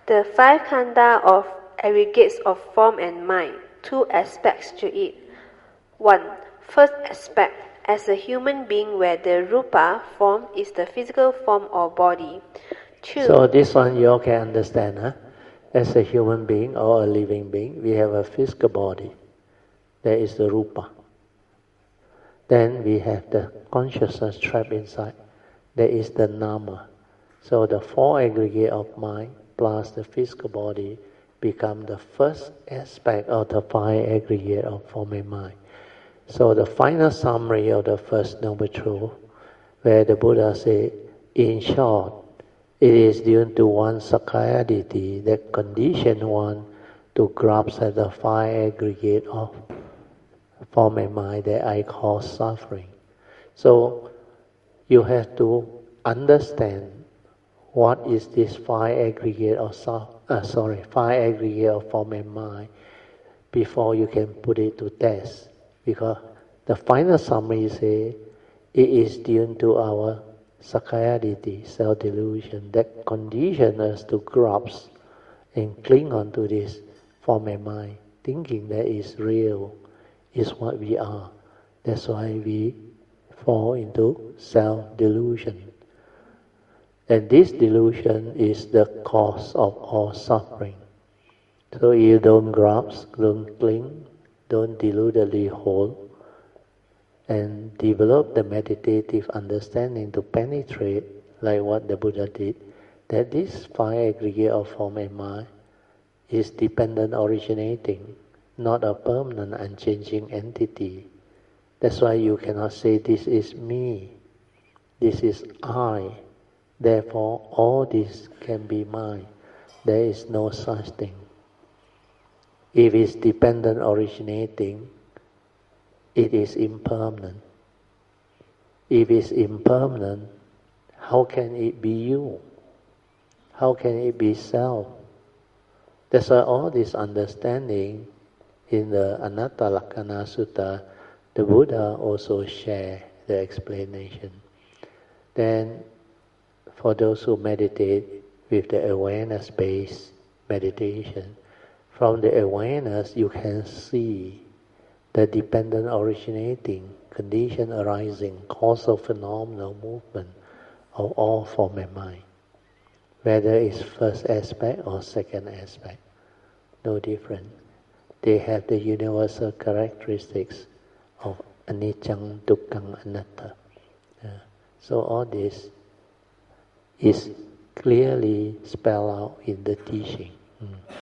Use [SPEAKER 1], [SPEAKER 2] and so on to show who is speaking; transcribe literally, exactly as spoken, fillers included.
[SPEAKER 1] The five khanda of aggregates of form and mind, two aspects to it. One, first aspect, as a human being where the rupa form is the physical form or body. Two,
[SPEAKER 2] so this one you all can understand, huh? As a human being or a living being, we have a physical body. There is the rupa. Then we have the consciousness trapped inside. There is the nama. So the four aggregate of mind plus the physical body become the first aspect of the five aggregate of form and mind. So the final summary of the first noble truth, where the Buddha said, in short, it is due to one Sakkaya Ditthi that condition one to grasp at the five aggregate of form and mind that I call suffering. So you have to understand what is this five aggregate of uh, sorry five aggregate of form and mind before you can put it to test. Because the final summary say it is due to our Sakkaya Ditthi, self-delusion, that condition us to grasp and cling on to this form and mind, thinking that is real, is what we are. That's why we fall into self-delusion. And this delusion is the cause of all suffering. So if you don't grasp, don't cling, don't deludedly hold, and develop the meditative understanding to penetrate, like what the Buddha did, that this five aggregate of form and mind is dependent originating, not a permanent unchanging entity. That's why you cannot say this is me, this is I, therefore all this can be mine. There is no such thing. If it's dependent originating, it is impermanent. If it's impermanent, how can it be you? How can it be self? That's why all this understanding in the Anatta Lakkhana Sutta, the Buddha also shared the explanation. Then, for those who meditate with the awareness-based meditation, from the awareness you can see the dependent originating, condition arising, causal phenomenal movement of all form and mind. Whether it's first aspect or second aspect, no different. They have the universal characteristics of anicca, dukkha, anatta. Yeah. So all this is clearly spelled out in the teaching. Mm.